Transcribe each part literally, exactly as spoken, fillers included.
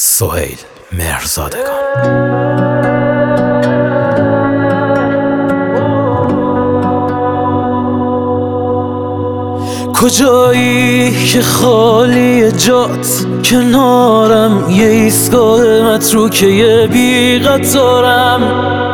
سهیل مهرزادگان. کجایی که خالی جات کنارم، یه ایستگاه متروکه یه بی قطارم،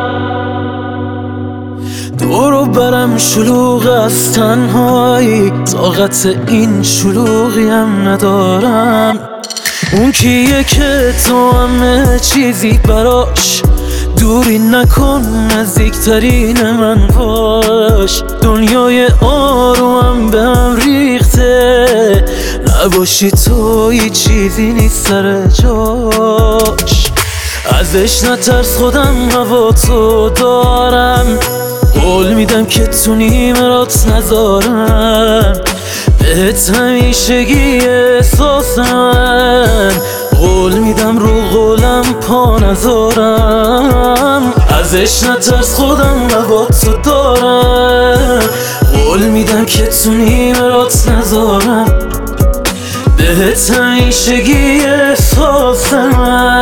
دورو برم شلوغ از تنهایی، طاقت این شلوغی هم ندارم. اون کیه که تو همه چیزی براش، دوری نکن نزدیکترین من باش. دنیای آرومم به هم ریخته، نباشی تو هیچ چیزی نیست سر جاش. ازش نترس خودم هوا تو دارم، قول میدم که تو نیمرات نذارم. بهت همیشگی احساس من، قول میدم رو قولم پا نذارم. ازش نترس خودم هوا تو دارم، قول میدم که تو نیمرات نذارم. بهت همیشگی احساس من.